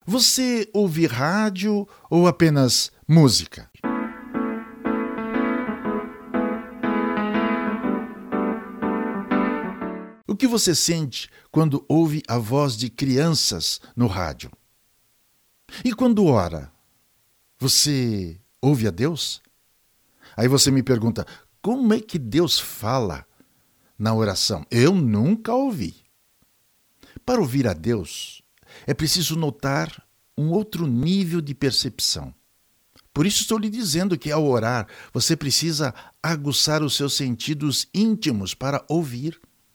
Você ouve rádio ou apenas música? O que você sente quando ouve a voz de crianças no rádio? E quando ora, você ouve a Deus? Aí você me pergunta, como é que Deus fala na oração? Eu nunca ouvi. Para ouvir a Deus, é preciso notar um outro nível de percepção. Por isso estou lhe dizendo que ao orar, você precisa aguçar os seus sentidos íntimos para ouvir.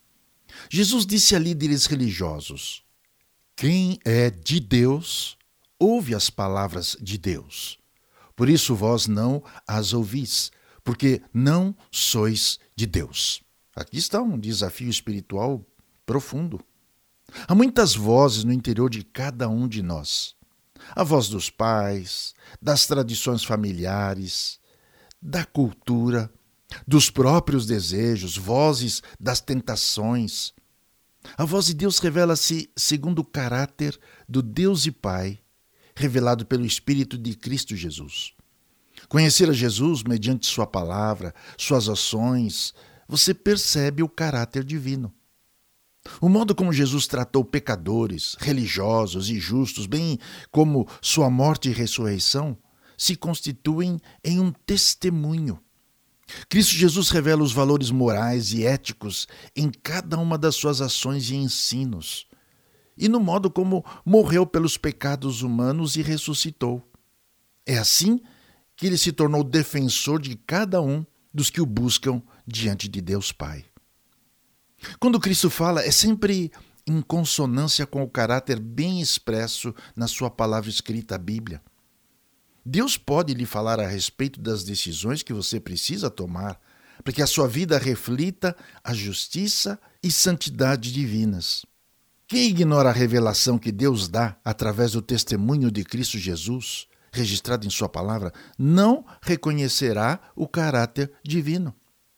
Jesus disse a líderes religiosos: quem é de Deus, ouve as palavras de Deus. Por isso vós não as ouvis, porque não sois de Deus. Aqui está um desafio espiritual profundo. Há muitas vozes no interior de cada um de nós. A voz dos pais, das tradições familiares, da cultura, dos próprios desejos, vozes das tentações. A voz de Deus revela-se segundo o caráter do Deus e Pai, revelado pelo Espírito de Cristo Jesus. Conhecer a Jesus mediante sua palavra, suas ações, você percebe o caráter divino. O modo como Jesus tratou pecadores, religiosos e justos, bem como sua morte e ressurreição, se constituem em um testemunho. Cristo Jesus revela os valores morais e éticos em cada uma das suas ações e ensinos, e no modo como morreu pelos pecados humanos e ressuscitou. É assim que ele se tornou defensor de cada um dos que o buscam diante de Deus Pai. Quando Cristo fala, é sempre em consonância com o caráter bem expresso na sua palavra escrita, a Bíblia. Deus pode lhe falar a respeito das decisões que você precisa tomar para que a sua vida reflita a justiça e santidade divinas. Quem ignora a revelação que Deus dá através do testemunho de Cristo Jesus, registrado em sua palavra, não reconhecerá o caráter divino.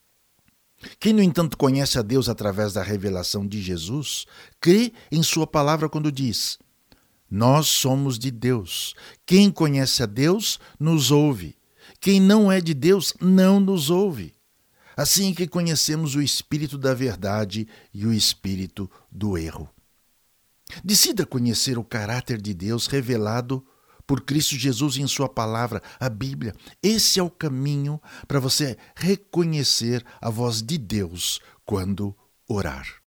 Quem, no entanto, conhece a Deus através da revelação de Jesus, crê em sua palavra quando diz: nós somos de Deus. Quem conhece a Deus, nos ouve. Quem não é de Deus, não nos ouve. Assim que conhecemos o espírito da verdade e o espírito do erro. Decida conhecer o caráter de Deus revelado por Cristo Jesus em sua palavra, a Bíblia. Esse é o caminho para você reconhecer a voz de Deus quando orar.